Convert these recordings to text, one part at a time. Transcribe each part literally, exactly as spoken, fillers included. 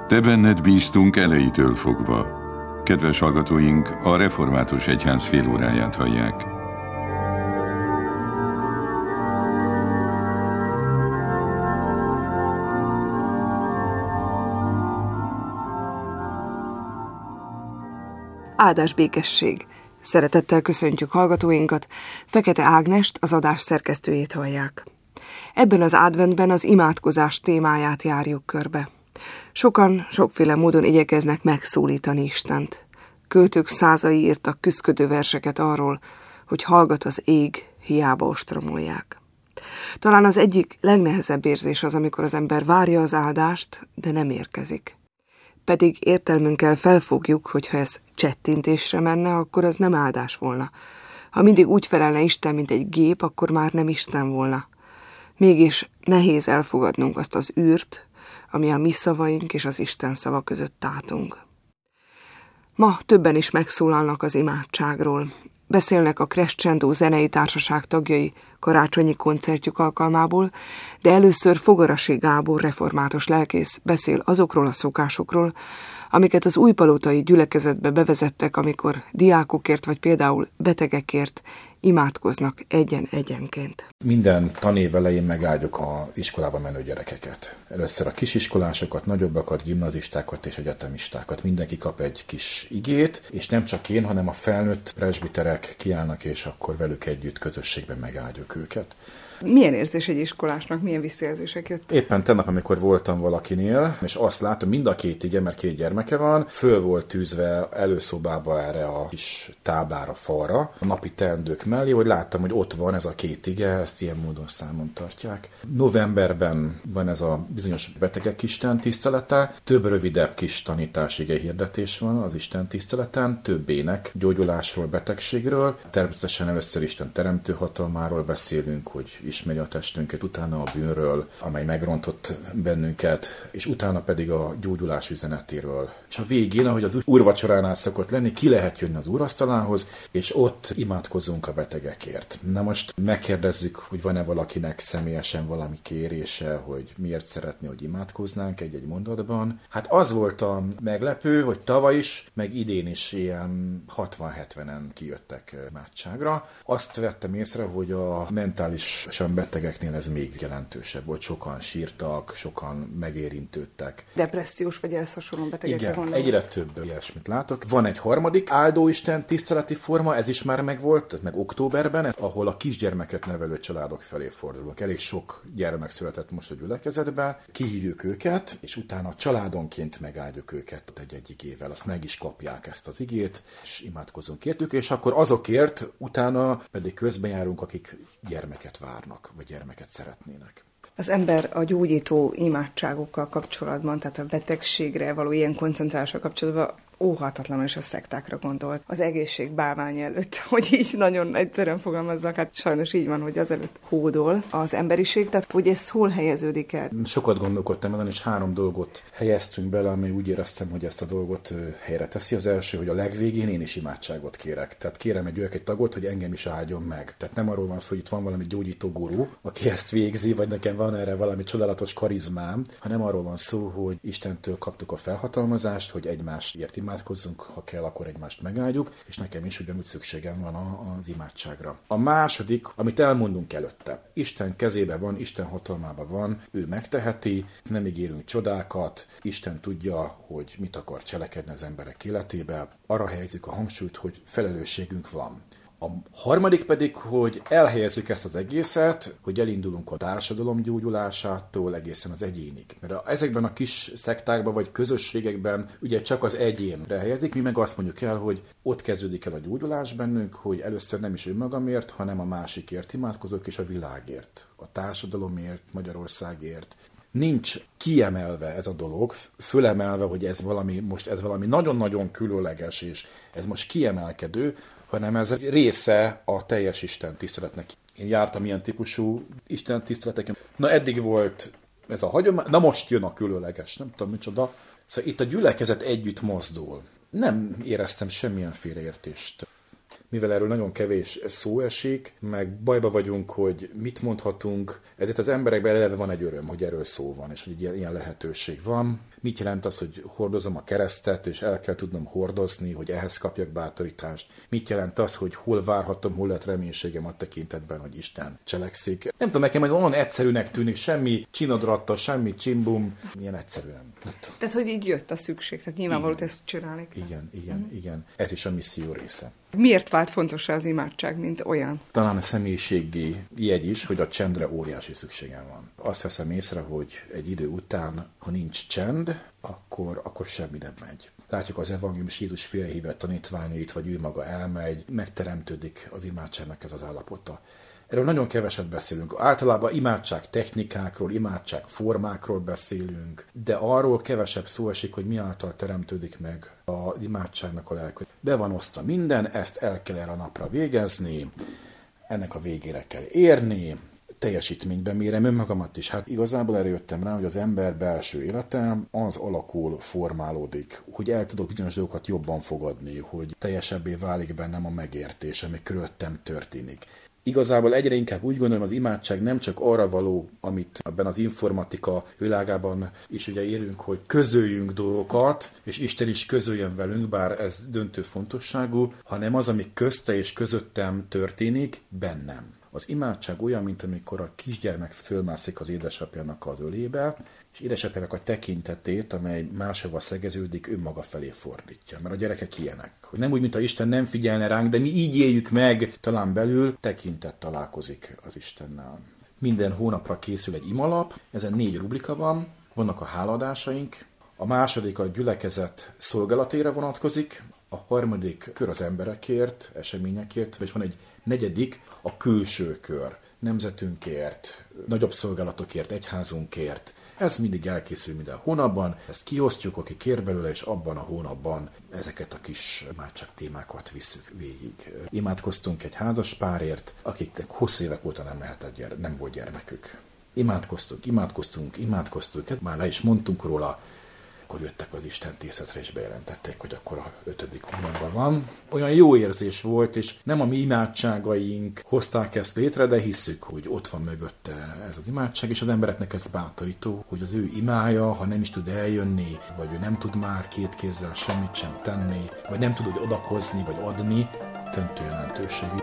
Te benned bíztunk elejétől fogva. Kedves hallgatóink, a Református Egyház félóráját hallják. Áldás békesség! Szeretettel köszöntjük hallgatóinkat, Fekete Ágnest, az adás szerkesztőjét hallják. Ebben az adventben az imádkozás témáját járjuk körbe. Sokan sokféle módon igyekeznek megszólítani Istent. Költők százai írtak küszködő verseket arról, hogy hallgat az ég, hiába ostromolják. Talán az egyik legnehezebb érzés az, amikor az ember várja az áldást, de nem érkezik. Pedig értelmünkkel felfogjuk, hogy ha ez csettintésre menne, akkor az nem áldás volna. Ha mindig úgy felelne Isten, mint egy gép, akkor már nem Isten volna. Mégis nehéz elfogadnunk azt az űrt, ami a mi szavaink és az Isten szava között tátong. Ma többen is megszólalnak az imádságról. Beszélnek a Crescendo zenei társaság tagjai karácsonyi koncertjük alkalmából, de először Fogarasi Gábor református lelkész beszél azokról a szokásokról, amiket az újpalotai gyülekezetbe bevezettek, amikor diákokért vagy például betegekért imádkoznak egyen-egyenként. Minden tanév elején megáldjuk az iskolába menő gyerekeket. Először a kisiskolásokat, nagyobbakat, gimnazistákat és egyetemistákat. Mindenki kap egy kis igét, és nem csak én, hanem a felnőtt presbiterek kiállnak, és akkor velük együtt közösségben megáldjuk őket. Milyen érzés egy iskolásnak, milyen visszajelzések jött? Éppen tegnap, amikor voltam valakinél, és azt látom, mind a két ige, mert két gyermeke van, föl volt tűzve előszobába erre a kis táblára, falra, a napi teendők mellé, hogy láttam, hogy ott van ez a két ige, ezt ilyen módon számon tartják. Novemberben van ez a bizonyos betegek Isten tisztelete, több rövidebb kis tanítás, ige hirdetés van az Isten tiszteleten, több ének, gyógyulásról, betegségről. Természetesen először Isten teremtő hatalmáról beszélünk, hogy ismeri a testünket, utána a bűnről, amely megrontott bennünket, és utána pedig a gyógyulás üzenetéről. És a végén, ahogy az úrvacsoránál szokott lenni, ki lehet jönni az úrasztalához, és ott imádkozunk a betegekért. Na most megkérdezzük, hogy van-e valakinek személyesen valami kérése, hogy miért szeretné, hogy imádkoznánk egy-egy mondatban. Hát az volt a meglepő, hogy tavaly is, meg idén is ilyen hatvan-hetvenen kijöttek imádságra. Azt vettem észre, hogy a mentális betegeknél ez még jelentősebb volt. Sokan sírtak, sokan megérintődtek. Depressziós vagy ehhez hasonló betegekre gondolom. Igen, egyre több ilyesmit látok. Van egy harmadik áldóisten tiszteleti forma, ez is már megvolt, meg októberben, ahol a kisgyermeket nevelő családok felé fordulunk. Elég sok gyermek született most a gyülekezetbe, kihívjuk őket, és utána családonként megáldjuk őket egy-egy igével. Azt meg is kapják ezt az igét, és imádkozunk értük, és akkor azokért utána pedig közben járunk, akik gyermeket várnak, vagy gyermeket szeretnének. Az ember a gyógyító imádságokkal kapcsolatban, tehát a betegségre való ilyen koncentrálással kapcsolatban óhatatlanul is a szektákra gondolt. Az egészség bálvány előtt, hogy így nagyon egyszerűen fogalmazzak, hát sajnos így van, hogy azelőtt hódol az emberiség, tehát hogy ez hol helyeződik el? Sokat gondolkodtam ezen, és három dolgot helyeztünk bele, ami úgy éreztem, hogy ezt a dolgot helyre teszi. Az első, hogy a legvégén én is imádságot kérek. Tehát kérem egy egy tagot, hogy engem is áldjon meg. Tehát nem arról van szó, hogy itt van valami gyógyító guru, aki ezt végzi, vagy nekem van erre valami csodálatos karizmám, hanem arról van szó, hogy Istentől kaptuk a felhatalmazást, hogy egymásért imádkozzunk, ha kell, akkor egymást megáldjuk, és nekem is ugyanúgy szükségem van az imádságra. A második, amit elmondunk előtte. Isten kezébe van, Isten hatalmában van, ő megteheti, nem ígérünk csodákat, Isten tudja, hogy mit akar cselekedni az emberek életébe. Arra helyezzük a hangsúlyt, hogy felelősségünk van. A harmadik pedig, hogy elhelyezzük ezt az egészet, hogy elindulunk a társadalom gyógyulásától egészen az egyénig. Mert ezekben a kis szektákban vagy közösségekben ugye csak az egyénre helyezik, mi meg azt mondjuk el, hogy ott kezdődik el a gyógyulás bennünk, hogy először nem is önmagamért, hanem a másikért imádkozok, és a világért, a társadalomért, Magyarországért. Nincs kiemelve ez a dolog, fölemelve, hogy ez valami, most ez valami nagyon-nagyon különleges, és ez most kiemelkedő, hanem ez része a teljes Isten tiszteletnek. Én jártam ilyen típusú Isten tiszteleteken. Na eddig volt ez a hagyomány, na most jön a különleges, nem tudom micsoda. Szóval itt a gyülekezet együtt mozdul. Nem éreztem semmilyen félreértést. Mivel erről nagyon kevés szó esik, meg bajba vagyunk, hogy mit mondhatunk, ezért az emberekben eleve van egy öröm, hogy erről szó van, és hogy ilyen lehetőség van. Mit jelent az, hogy hordozom a keresztet, és el kell tudnom hordozni, hogy ehhez kapjak bátorítást? Mit jelent az, hogy hol várhatom, hol lehet reménységem a tekintetben, hogy Isten cselekszik? Nem tudom, nekem ez olyan egyszerűnek tűnik, semmi csinadratta, semmi csimbum, milyen egyszerűen. Tehát, hogy így jött a szükség, tehát nyilvánvalóan ezt csinálni kell. Igen, igen, mm. igen. Ez is a misszió része. Miért vált fontos az imádság, mint olyan? Talán a személyiségi jegy is, hogy a csendre óriási szükségem van. Azt veszem észre, hogy egy idő után, ha nincs csend, akkor, akkor semmi nem megy. Látjuk az evangélium, Jézus félrehívett tanítványait, vagy ő maga elmegy, megteremtődik az imádságnak ez az állapota. Erről nagyon keveset beszélünk. Általában imádság technikákról, imádság formákról beszélünk, de arról kevesebb szó esik, hogy mi által teremtődik meg az imádságnak a lelke. Be van osztva minden, ezt el kell erre a napra végezni, ennek a végére kell érni, teljesítményben mérem önmagamat is. Hát igazából erre jöttem rá, hogy az ember belső élete az alakul, formálódik, hogy el tudok bizonyos dolgokat jobban fogadni, hogy teljesebbé válik bennem a megértés, ami körülöttem történik. Igazából egyre inkább úgy gondolom, az imádság nem csak arra való, amit ebben az informatika világában is ugye érünk, hogy közöljünk dolgokat, és Isten is közöljön velünk, bár ez döntő fontosságú, hanem az, ami közte és közöttem történik, bennem. Az imádság olyan, mint amikor a kisgyermek fölmászik az édesapjának az ölébe, és édesapjának a tekintetét, amely máshova szegeződik, önmaga felé fordítja. Mert a gyerekek ilyenek. Hogy nem úgy, mint a Isten nem figyelne ránk, de mi így éljük meg, talán belül tekintet találkozik az Istennel. Minden hónapra készül egy imalap, ezen négy rubrika van, vannak a háladásaink, a második a gyülekezet szolgálatéra vonatkozik, a harmadik kör az emberekért, eseményekért, és van egy negyedik, a külső kör, nemzetünkért, nagyobb szolgálatokért, egyházunkért. Ez mindig elkészül minden hónapban, ezt kiosztjuk, aki kér belőle, és abban a hónapban ezeket a kis imádság témákat visszük végig. Imádkoztunk egy házas párért, akiknek hosszú évek óta nem mehetett gyere, nem volt gyermekük. Imádkoztunk, imádkoztunk, imádkoztunk, már le is mondtunk róla, akkor jöttek az Isten tészetre, és bejelentették, hogy akkor a ötödik hónapban van. Olyan jó érzés volt, és nem a mi imádságaink hozták ezt létre, de hisszük, hogy ott van mögötte ez az imádság, és az embereknek ez bátorító, hogy az ő imája, ha nem is tud eljönni, vagy ő nem tud már két kézzel semmit sem tenni, vagy nem tud úgy odakozni, vagy adni, döntő jelentőségű.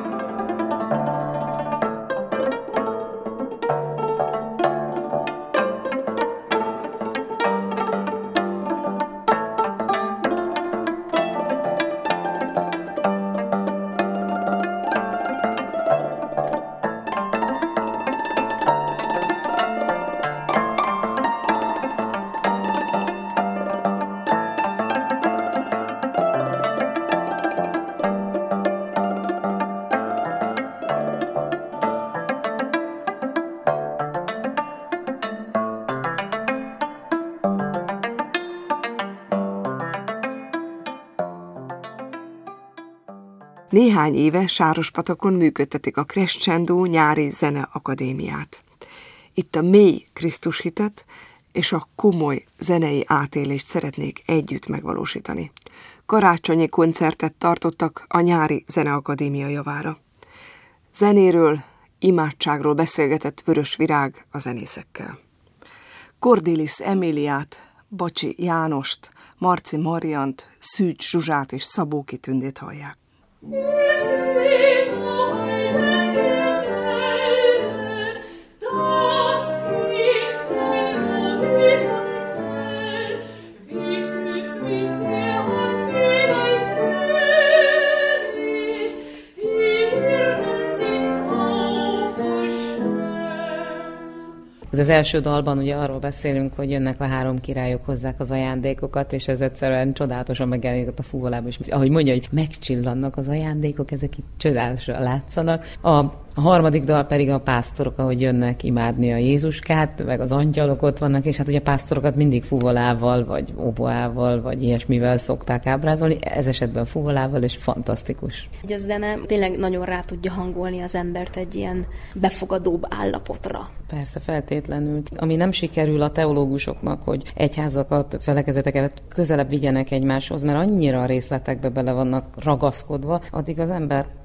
Néhány éve Sárospatakon működtetik a Crescendo nyári zeneakadémiát. Itt a mély Krisztushitet és a komoly zenei átélést szeretnék együtt megvalósítani. Karácsonyi koncertet tartottak a nyári zeneakadémia javára. Zenéről, imádságról beszélgetett Vörös Virág a zenészekkel. Cordilis Emiliát, Bacsi Jánost, Marci Mariant, Szűcs Zsuzsát és Szabóki Tündét hallják. Az első dalban ugye arról beszélünk, hogy jönnek a három királyok, hozzák az ajándékokat, és ez egyszerűen csodálatosan megjelenik a fuvolában, és ahogy mondja, hogy megcsillannak az ajándékok, ezek itt csodálatosan látszanak. A A harmadik dal pedig a pásztorok, ahogy jönnek imádni a Jézuskát, meg az angyalok ott vannak, és hát ugye a pásztorokat mindig fuvolával, vagy oboával, vagy ilyesmivel szokták ábrázolni, ez esetben fuvolával, és fantasztikus. A zene tényleg nagyon rá tudja hangolni az embert egy ilyen befogadóbb állapotra. Persze, feltétlenül. Ami nem sikerül a teológusoknak, hogy egyházakat, felekezeteket közelebb vigyenek egymáshoz, mert annyira a részletekbe bele vannak ragaszkodva, addig az ember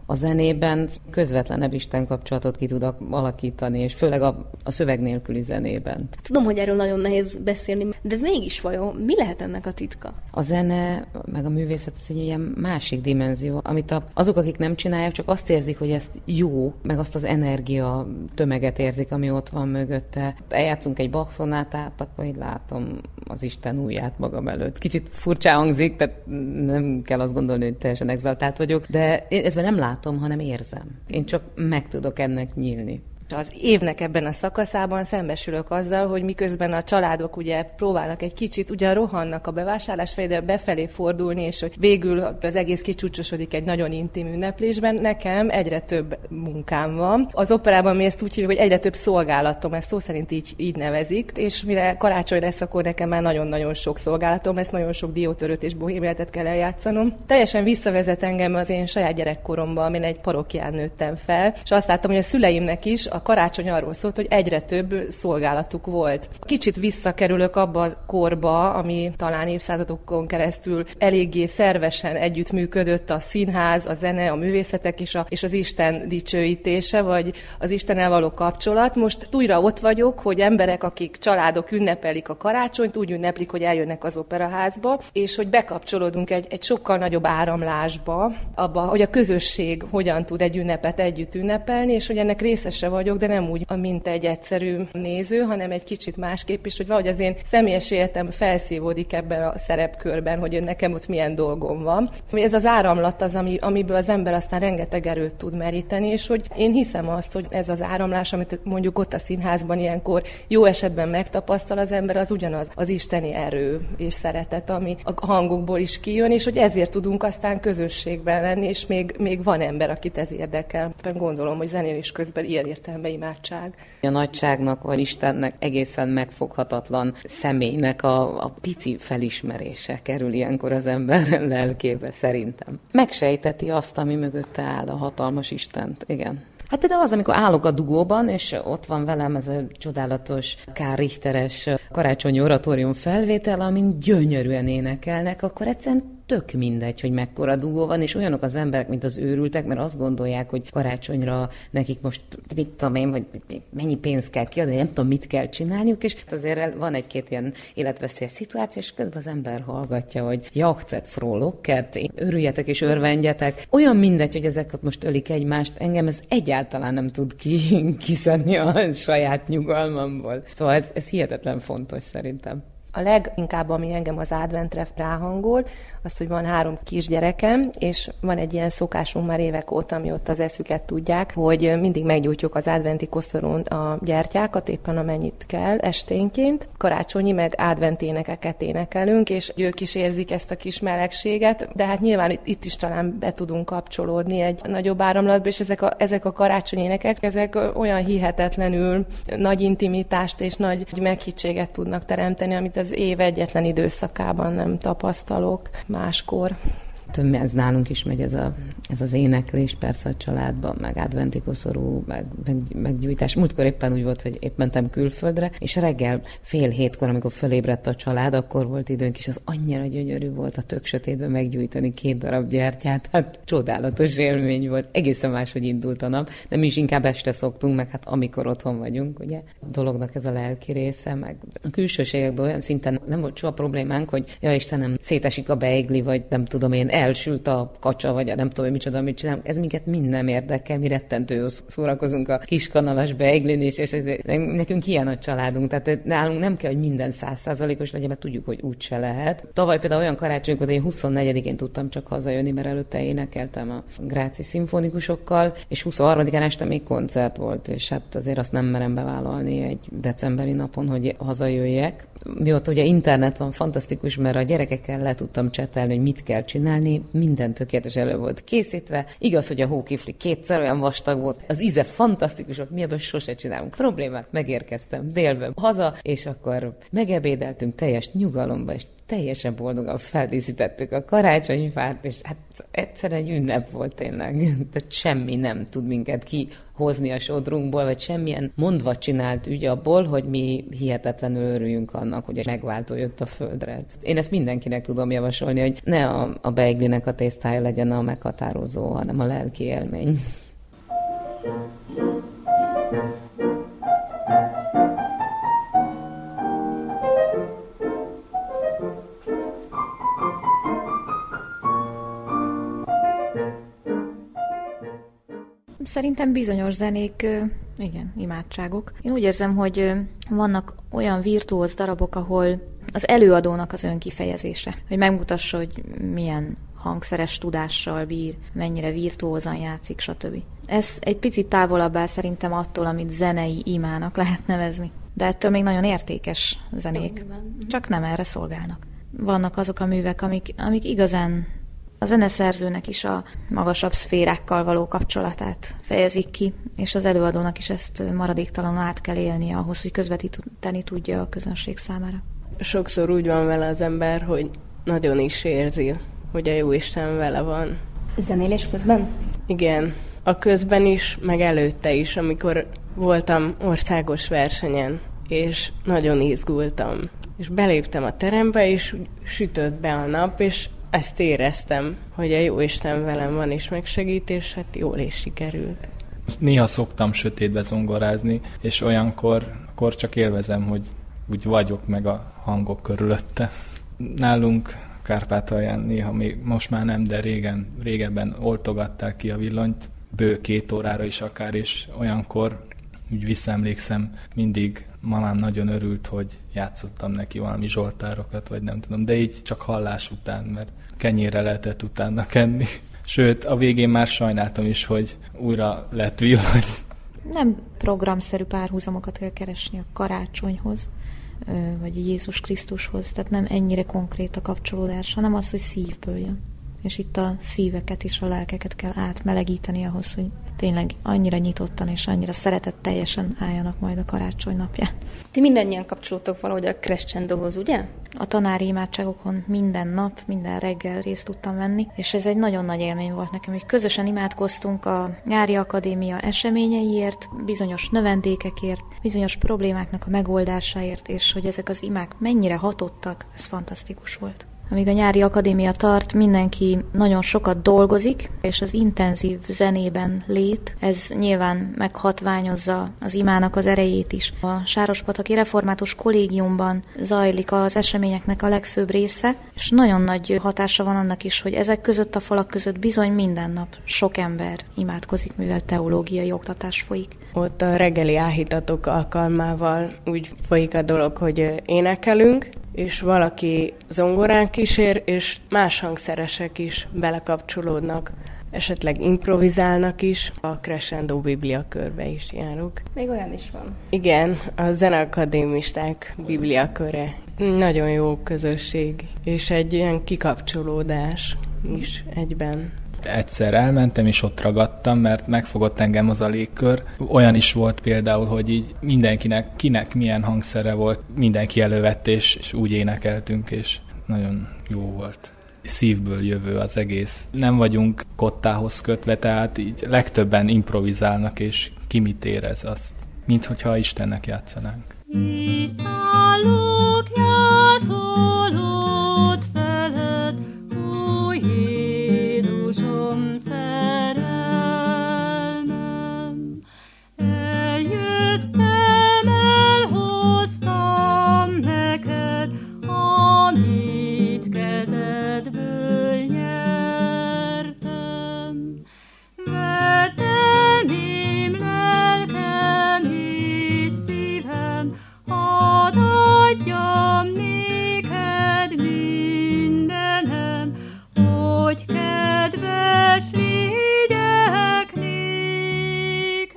A zenében közvetlenebb Isten kapcsolatot ki tud alakítani, és főleg a, a szöveg nélküli zenében. Tudom, hogy erről nagyon nehéz beszélni, de mégis vajon mi lehet ennek a titka? A zene, meg a művészet, ez egy ilyen másik dimenzió, amit a, azok, akik nem csinálják, csak azt érzik, hogy ezt jó, meg azt az energia tömeget érzik, ami ott van mögötte. Eljátszunk egy Bach szonátát, akkor így látom az Isten ujját magam előtt. Kicsit furcsán hangzik, tehát nem kell azt gondolni, hogy teljesen exaltált vagyok, de én ezt nem látom, hanem érzem. Én csak meg tudok ennek nyílni. Az évnek ebben a szakaszában szembesülök azzal, hogy miközben a családok ugye próbálnak egy kicsit, ugyan rohannak a bevásárlás felé, de befelé fordulni, és hogy végül az egész kicsúcsosodik egy nagyon intim ünneplésben, nekem egyre több munkám van. Az operában mi ezt úgy hívjuk, hogy egyre több szolgálatom, ezt szó szerint így, így nevezik, és mire karácsony lesz, akkor nekem már nagyon-nagyon sok szolgálatom, ezt nagyon sok diótörőt és bohémiátet kell eljátszanom. Teljesen visszavezet engem az én saját gyerekkoromba, amin egy parokján nőttem fel, és azt láttam, hogy a szüleimnek is a karácsony arról szólt, hogy egyre több szolgálatuk volt. Kicsit visszakerülök abba a korba, ami talán évszázadokon keresztül eléggé szervesen együttműködött a színház, a zene, a művészetek és, a, és az Isten dicsőítése, vagy az Istennel való kapcsolat. Most újra ott vagyok, hogy emberek, akik családok ünnepelik a karácsonyt, úgy ünneplik, hogy eljönnek az operaházba, és hogy bekapcsolódunk egy, egy sokkal nagyobb áramlásba, abba, hogy a közösség hogyan tud egy ünnepet együtt ünnepelni, és hogy ennek részese vagyok, de nem úgy, mint egy egyszerű néző, hanem egy kicsit másképp is, hogy valahogy az én személyes életem felszívódik ebben a szerepkörben, hogy nekem ott milyen dolgom van. Ez az áramlat az, ami, amiből az ember aztán rengeteg erőt tud meríteni, és hogy én hiszem azt, hogy ez az áramlás, amit mondjuk ott a színházban ilyenkor jó esetben megtapasztal az ember, az ugyanaz az isteni erő és szeretet, ami a hangokból is kijön, és hogy ezért tudunk aztán közösségben lenni, és még, még van ember, akit ez érdekel. Gondolom, hogy zenélés közben ilyen értelemben imádság. A nagyságnak, vagy Istennek egészen megfoghatatlan személynek a, a pici felismerése kerül ilyenkor az ember lelkébe, szerintem. Megsejteti azt, ami mögötte áll, a hatalmas Istent. Igen. Hát például az, amikor állok a dugóban, és ott van velem ez a csodálatos K. Richteres karácsonyi oratórium felvétel, amin gyönyörűen énekelnek, akkor egyszerűen tök mindegy, hogy mekkora dugó van, és olyanok az emberek, mint az őrültek, mert azt gondolják, hogy karácsonyra nekik most, mit tudom én, vagy mennyi pénzt kell kiadni, nem tudom, mit kell csinálniuk, és azért van egy-két ilyen életveszélyes szituáció, és közben az ember hallgatja, hogy jachzet, frólokket, örüljetek és örvendjetek. Olyan mindegy, hogy ezeket most ölik egymást, engem ez egyáltalán nem tud ki, kiszedni a saját nyugalmamból. Szóval ez, ez hihetetlen fontos szerintem. A leginkább, ami engem az adventre ráhangol, az, hogy van három kisgyerekem, és van egy ilyen szokásunk már évek óta, ami ott az eszüket tudják, hogy mindig meggyújtjuk az adventi koszorún a gyertyákat, éppen amennyit kell esténként. Karácsonyi meg advent énekeket énekelünk, és ők is érzik ezt a kis melegséget, de hát nyilván itt, itt is talán be tudunk kapcsolódni egy nagyobb áramlatba, és ezek a, ezek a karácsonyi énekek, ezek olyan hihetetlenül nagy intimitást és nagy meghittséget tudnak teremteni, amit az év egyetlen időszakában nem tapasztalok máskor. Ez nálunk is megy ez, a, ez az éneklés, persze a családban, meg adventi koszorú, meg, meg, meggyújtás. Múltkor éppen úgy volt, hogy épp mentem külföldre, és reggel fél hétkor, amikor fölébredt a család, akkor volt időnk, és az annyira gyönyörű volt a tök sötétben meggyújtani két darab gyertyát. Hát csodálatos élmény volt. Egészen máshogy indult a nap, de mi is inkább este szoktunk, meg hát amikor otthon vagyunk, ugye. A dolognak ez a lelki része, meg a külsőségekben olyan szinten nem volt soha problémánk, hogy ja Istenem, szétesik a beigli, vagy nem tudom én, elsült a kacsa, vagy nem tudom, micsoda, mit csinálunk. Ez minket mind nem érdekel, mi rettentő szórakozunk a kiskanalas beiglin is, és ez, nekünk ilyen a családunk, tehát nálunk nem kell, hogy minden száz százalékos legyen, mert tudjuk, hogy úgyse lehet. Tavaly például olyan karácsonykor, én huszonnegyedikén tudtam csak hazajönni, mert előtte énekeltem a gráci szimfonikusokkal, és huszonharmadikán este még koncert volt, és hát azért azt nem merem bevállalni egy decemberi napon, hogy hazajöjjek. Mióta ugye internet van, fantasztikus, mert a gyerekekkel le tudtam csetelni, hogy mit kell csinálni, minden tökéletes elő volt készítve. Igaz, hogy a hókifli kétszer olyan vastag volt, az íze fantasztikus, mi ebből sose csinálunk problémát, megérkeztem délben haza, és akkor megebédeltünk teljes nyugalomba, és teljesen boldogan feldíszítettük a karácsonyfát, és hát egyszerűen egy ünnep volt tényleg. Tehát semmi nem tud minket kihozni a sodrunkból, vagy semmilyen mondva csinált ügy abból, hogy mi hihetetlenül örüljünk annak, hogy egy megváltó jött a földre. Én ezt mindenkinek tudom javasolni, hogy ne a, a beiglinek a tésztája legyen a meghatározó, hanem a lelki élmény. Szerintem bizonyos zenék, igen, imádságok. Én úgy érzem, hogy vannak olyan virtuóz darabok, ahol az előadónak az önkifejezése, hogy megmutassa, hogy milyen hangszeres tudással bír, mennyire virtuózan játszik, stb. Ez egy picit távolabb áll szerintem attól, amit zenei imának lehet nevezni. De ettől még nagyon értékes zenék, csak nem erre szolgálnak. Vannak azok a művek, amik, amik igazán a zeneszerzőnek is a magasabb szférákkal való kapcsolatát fejezik ki, és az előadónak is ezt maradéktalanul át kell élnie ahhoz, hogy közvetíteni tudja a közönség számára. Sokszor úgy van vele az ember, hogy nagyon is érzi, hogy a Jóisten vele van. Zenélés közben? Igen, a közben is, meg előtte is, amikor voltam országos versenyen, és nagyon izgultam. És beléptem a terembe, és sütött be a nap, és ezt éreztem, hogy a Jóisten velem van és megsegít, és hát jól is sikerült. Néha szoktam sötétbe zongorázni, és olyankor akkor csak élvezem, hogy úgy vagyok meg a hangok körülötte. Nálunk Kárpátalján néha még, most már nem, de régen, régebben oltogatták ki a villanyt, bő két órára is akár, és olyankor úgy visszaemlékszem, mindig mamám nagyon örült, hogy játszottam neki valami zsoltárokat, vagy nem tudom, de így csak hallás után, mert kenyérre lehetett utána kenni. Sőt, a végén már sajnáltam is, hogy újra lett villany. Nem programszerű párhuzamokat kell keresni a karácsonyhoz, vagy Jézus Krisztushoz, tehát nem ennyire konkrét a kapcsolódás, hanem az, hogy szívből jön. És itt a szíveket és a lelkeket kell átmelegíteni ahhoz, hogy tényleg annyira nyitottan és annyira szeretetteljesen álljanak majd a karácsony napján. Ti mindannyian kapcsolódtok valahogy a crescendohoz, ugye? A tanári imádságokon minden nap, minden reggel részt tudtam venni, és ez egy nagyon nagy élmény volt nekem, hogy közösen imádkoztunk a nyári akadémia eseményeiért, bizonyos növendékekért, bizonyos problémáknak a megoldásáért, és hogy ezek az imák mennyire hatottak, ez fantasztikus volt. Amíg a nyári akadémia tart, mindenki nagyon sokat dolgozik, és az intenzív zenében lét, ez nyilván meghatványozza az imának az erejét is. A Sárospataki Református Kollégiumban zajlik az eseményeknek a legfőbb része, és nagyon nagy hatása van annak is, hogy ezek között a falak között bizony minden nap sok ember imádkozik, mivel teológiai oktatás folyik. Ott a reggeli áhítatok alkalmával úgy folyik a dolog, hogy énekelünk, és valaki zongorán kísér, és más hangszeresek is belekapcsolódnak, esetleg improvizálnak is. A Crescendo Bibliakörbe is járok. Még olyan is van. Igen, a zeneakadémisták bibliaköre. Nagyon jó közösség, és egy ilyen kikapcsolódás is egyben. Egyszer elmentem, és ott ragadtam, mert megfogott engem az a légkör. Olyan is volt például, hogy így mindenkinek, kinek milyen hangszere volt, mindenki elővett, és, és úgy énekeltünk, és nagyon jó volt. Szívből jövő az egész. Nem vagyunk kottához kötve, tehát így legtöbben improvizálnak, és ki mit érez azt, mint hogyha Istennek játszanánk. Itt állok, jászolod feled, ó Jézusom szerelmem. Eljöttem, elhoztam neked, amit kezedből nyertem. Vettem én lelkem és szívem, hadd adjam néked mindenem, hogy kedves légyek néked.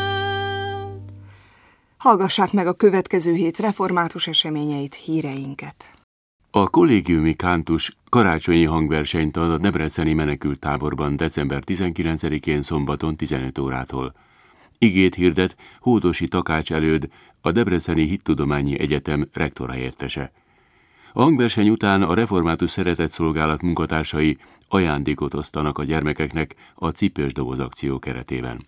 Hallgassák meg a következő hét református eseményeit, híreinket. A kollégiumi kántus karácsonyi hangversenyt ad a debreceni menekülttáborban december tizenkilencedikén szombaton tizenöt órától. Igét hirdet Hódosi Takács előd, a Debreceni Hittudományi Egyetem rektora helyettese. A hangverseny után a Református Szeretetszolgálat munkatársai ajándékot osztanak a gyermekeknek a Cipős doboz akció keretében.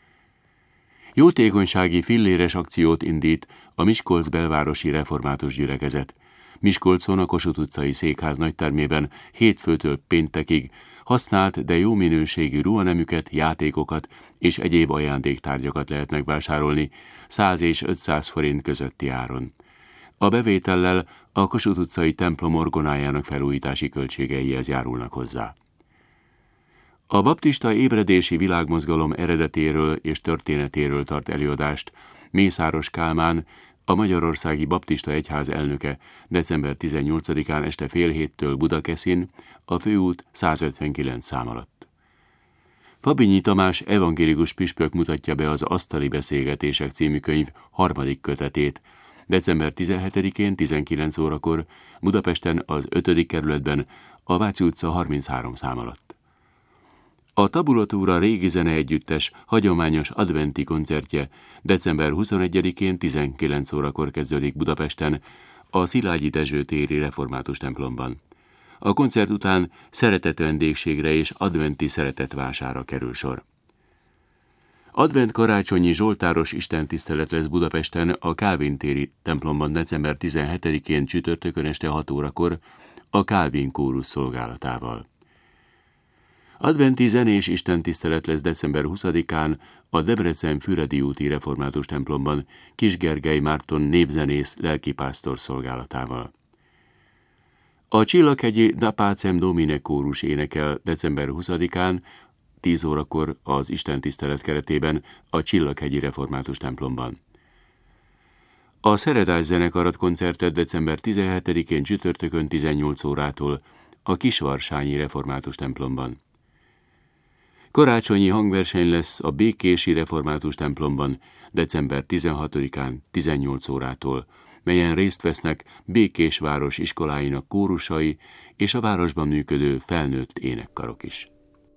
Jótékonysági filléres akciót indít a Miskolc belvárosi református gyülekezet. Miskolcon a Kossuth utcai székház nagytermében hétfőtől péntekig használt, de jó minőségű ruhanemüket, játékokat és egyéb ajándéktárgyakat lehet megvásárolni száz és ötszáz forint közötti áron. A bevétellel a Kossuth utcai templom orgonájának felújítási költségeihez járulnak hozzá. A baptista ébredési világmozgalom eredetéről és történetéről tart előadást Mészáros Kálmán, a Magyarországi Baptista Egyház elnöke december tizennyolcadikán este fél héttől Budakeszin, a Főút százötvenkilenc szám alatt. Fabinyi Tamás evangélikus püspök mutatja be az Asztali Beszélgetések című könyv harmadik kötetét, december tizenhetedikén tizenkilenc órakor Budapesten az ötödik kerületben, a Váci utca harminchárom szám alatt. A Tabulatúra régi zene együttes hagyományos adventi koncertje december huszonegyedikén tizenkilenc órakor kezdődik Budapesten, a Szilágyi Dezső téri református templomban. A koncert után szeretett vendégségre és adventi szeretetvására kerül sor. Advent karácsonyi zsoltáros istentisztelet lesz Budapesten a Kálvin téri templomban december tizenhetedikén csütörtökön este hat órakor a Kálvin kórus szolgálatával. Adventi zenés istentisztelet lesz december huszadikán a Debrecen-Füredi úti református templomban Kis Gergely Márton népzenész lelkipásztor szolgálatával. A Csillaghegyi Da Pacem Domine kórus énekel december huszadikán tíz órakor az istentisztelet keretében a Csillaghegyi református templomban. A Szeredás zenekarat koncertet december tizenhetedikén csütörtökön tizennyolc órától a Kisvarsányi református templomban. Karácsonyi hangverseny lesz a Békési református templomban december tizenhatodikán tizennyolc órától, melyen részt vesznek Békés város iskoláinak kórusai és a városban működő felnőtt énekkarok is.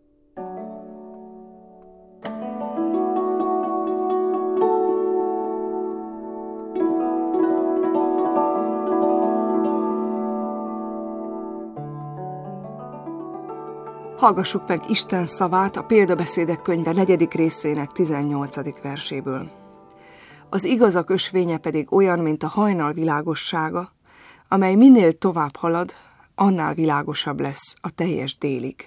Hallgassuk meg Isten szavát a Példabeszédek könyve negyedik részének tizennyolcadik verséből. Az igazak ösvénye pedig olyan, mint a hajnal világossága, amely minél tovább halad, annál világosabb lesz a teljes délig.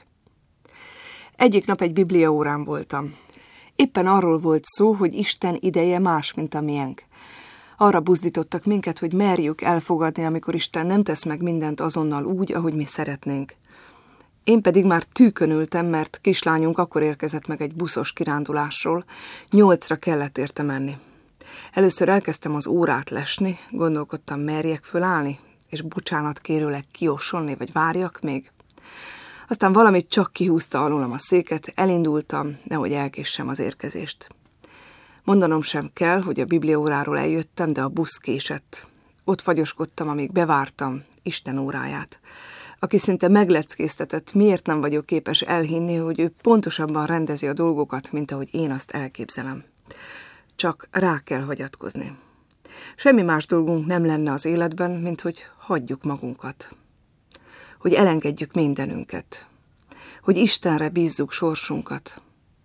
Egyik nap egy bibliaórán voltam. Éppen arról volt szó, hogy Isten ideje más, mint a miénk. Arra buzdítottak minket, hogy merjük elfogadni, amikor Isten nem tesz meg mindent azonnal úgy, ahogy mi szeretnénk. Én pedig már tűkön ültem, mert kislányunk akkor érkezett meg egy buszos kirándulásról, nyolcra kellett érte menni. Először elkezdtem az órát lesni, gondolkodtam, merjek fölállni, és bocsánat kérőleg kiossolni, vagy várjak még. Aztán valamit csak kihúzta alólam a széket, elindultam, nehogy elkéssem az érkezést. Mondanom sem kell, hogy a bibliaóráról eljöttem, de a busz késett. Ott fagyoskodtam, amíg bevártam Isten óráját, aki szinte megleckéztetett, miért nem vagyok képes elhinni, hogy ő pontosabban rendezi a dolgokat, mint ahogy én azt elképzelem. Csak rá kell hagyatkozni. Semmi más dolgunk nem lenne az életben, mint hogy hagyjuk magunkat. Hogy elengedjük mindenünket. Hogy Istenre bízzuk sorsunkat.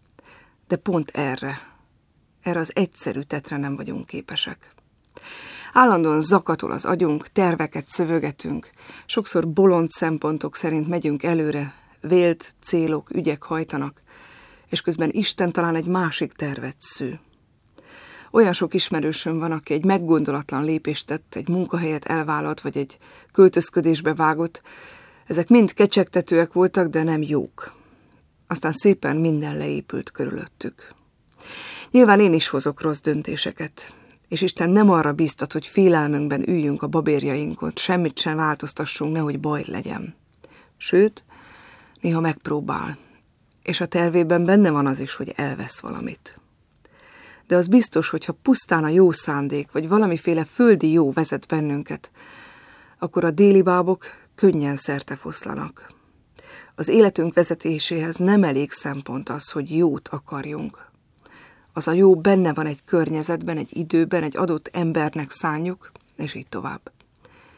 De pont erre, erre az egyszerű tettre nem vagyunk képesek. Állandóan zakatol az agyunk, terveket szövögetünk, sokszor bolond szempontok szerint megyünk előre, vélt célok, ügyek hajtanak, és közben Isten talán egy másik tervet sző. Olyan sok ismerősöm van, aki egy meggondolatlan lépést tett, egy munkahelyet elvállalt, vagy egy költözködésbe vágott. Ezek mind kecsegtetőek voltak, de nem jók. Aztán szépen minden leépült körülöttük. Nyilván én is hozok rossz döntéseket, és Isten nem arra bíztat, hogy félelmünkben üljünk a babérjainkon, semmit sem változtassunk, nehogy baj legyen. Sőt, néha megpróbál, és a tervében benne van az is, hogy elvesz valamit. De az biztos, hogy ha pusztán a jó szándék, vagy valamiféle földi jó vezet bennünket, akkor a déli bábok könnyen szertefoszlanak. Az életünk vezetéséhez nem elég szempont az, hogy jót akarjunk. Az a jó benne van egy környezetben, egy időben, egy adott embernek szánjuk, és így tovább.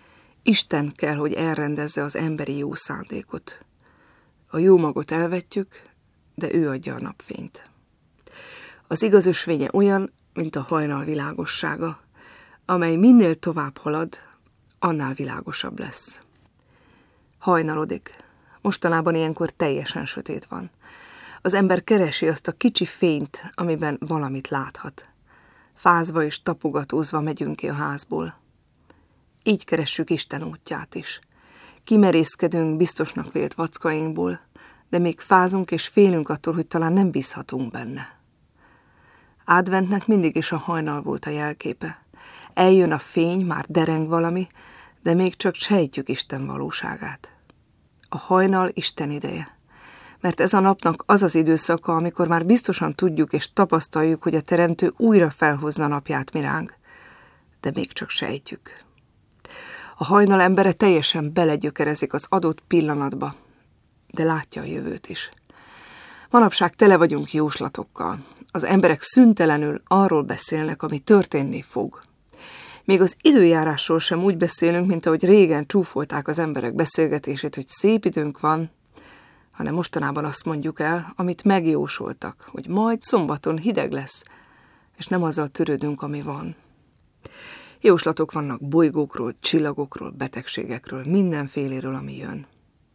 Isten kell, hogy elrendezze az emberi jó szándékot. A jó magot elvetjük, de ő adja a napfényt. Az igaz ösvénye olyan, mint a hajnal világossága, amely minél tovább halad, annál világosabb lesz. Hajnalodik. Mostanában ilyenkor teljesen sötét van. Az ember keresi azt a kicsi fényt, amiben valamit láthat. Fázva és tapogatózva megyünk ki a házból. Így keressük Isten útját is. Kimerészkedünk biztosnak vélt vackainkból, de még fázunk és félünk attól, hogy talán nem bízhatunk benne. Adventnek mindig is a hajnal volt a jelképe. Eljön a fény, már dereng valami, de még csak sejtjük Isten valóságát. A hajnal Isten ideje, mert ez a napnak az az időszaka, amikor már biztosan tudjuk és tapasztaljuk, hogy a Teremtő újra felhozna napját miránk, de még csak sejtjük. A hajnal embere teljesen belegyökerezik az adott pillanatba, de látja a jövőt is. Manapság tele vagyunk jóslatokkal. Az emberek szüntelenül arról beszélnek, ami történni fog. Még az időjárásról sem úgy beszélünk, mint ahogy régen csúfolták az emberek beszélgetését, hogy szép időnk van, hanem mostanában azt mondjuk el, amit megjósoltak, hogy majd szombaton hideg lesz, és nem azzal törődünk, ami van. Jóslatok vannak bolygókról, csillagokról, betegségekről, mindenféléről, ami jön.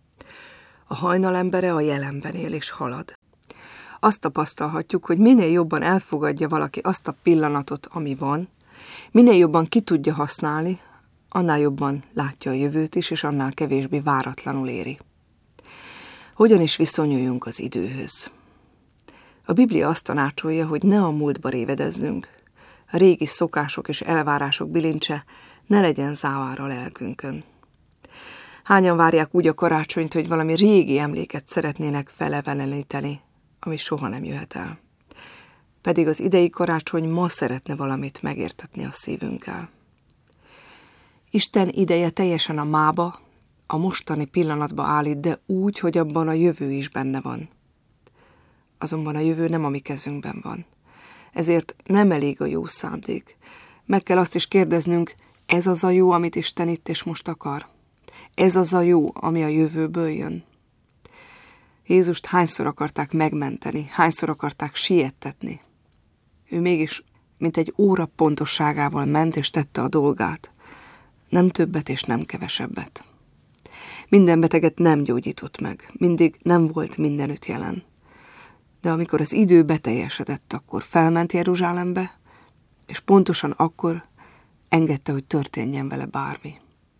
A hajnal embere a jelenben él és halad. Azt tapasztalhatjuk, hogy minél jobban elfogadja valaki azt a pillanatot, ami van, minél jobban ki tudja használni, annál jobban látja a jövőt is, és annál kevésbé váratlanul éri. Hogyan is viszonyuljunk az időhöz? A Biblia azt tanácsolja, hogy ne a múltba révedezzünk. A régi szokások és elvárások bilincse ne legyen závára a lelkünkön. Hányan várják úgy a karácsonyt, hogy valami régi emléket szeretnének feleveleníteni, ami soha nem jöhet el. Pedig az idei karácsony ma szeretne valamit megértetni a szívünkkel. Isten ideje teljesen a mába, a mostani pillanatba állít, de úgy, hogy abban a jövő is benne van. Azonban a jövő nem a mi kezünkben van. Ezért nem elég a jó szándék. Meg kell azt is kérdeznünk, ez az a jó, amit Isten itt és most akar? Ez az a jó, ami a jövőből jön? Jézust hányszor akarták megmenteni, hányszor akarták siettetni? Ő mégis, mint egy óra pontosságával ment és tette a dolgát. Nem többet és nem kevesebbet. Minden beteget nem gyógyított meg, mindig nem volt mindenütt jelen. De amikor az idő beteljesedett, akkor felment Jeruzsálembe, és pontosan akkor engedte, hogy történjen vele bármi.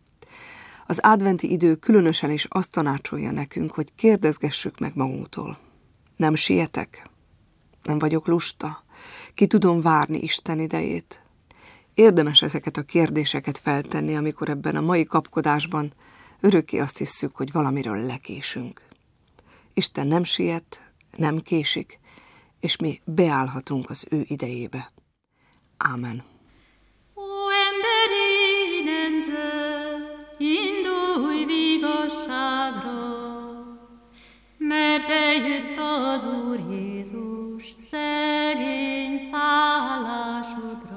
Az adventi idő különösen is azt tanácsolja nekünk, hogy kérdezgessük meg magunktól. Nem sietek? Nem vagyok lusta? Ki tudom várni Isten idejét? Érdemes ezeket a kérdéseket feltenni, amikor ebben a mai kapkodásban örökké azt hisszük, hogy valamiről lekésünk. Isten nem siet, nem késik, és mi beállhatunk az ő idejébe. Ámen. Ó, emberi nemzet, indulj vigasságra, mert eljött az Úr Jézus szegény szállásodra.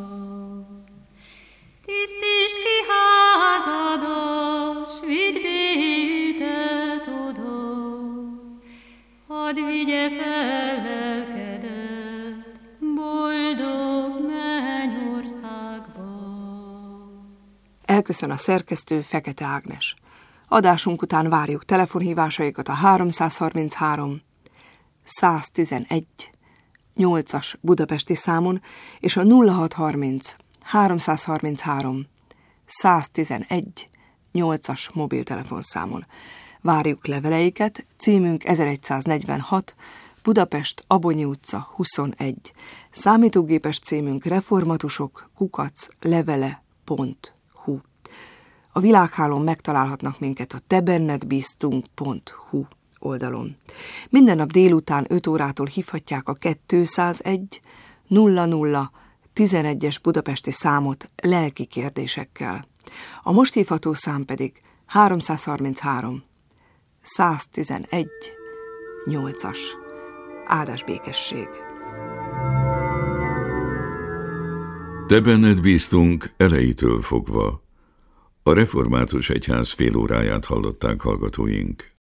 Tisztítsd ki házadat, s vidd bételt oda, hadd vigye fel lelkedet boldog mennyországba. Elköszön a szerkesztő, Fekete Ágnes. Adásunk után várjuk telefonhívásaikat a háromszázharminchárom száztizenegy nyolcas budapesti számon és a nulla hatszázharminc háromszázharminchárom száztizenegy nyolcas mobiltelefonszámon. Várjuk leveleiket, címünk ezeregyszáznegyvenhat, Budapest, Abonyi utca, huszonegy. Számítógépes címünk reformatusok kukac levele pont hu. A világhálón megtalálhatnak minket a tebennedbíztunk pont hu oldalon. Minden nap délután öt órától hívhatják a kétszázegy nulla nulla tizenegyes budapesti számot lelki kérdésekkel. A most hívható szám pedig háromszázharminchárom száztizenegy nyolcas. Áldás békesség! Te benned bíztunk elejétől fogva. A református egyház félóráját hallották hallgatóink.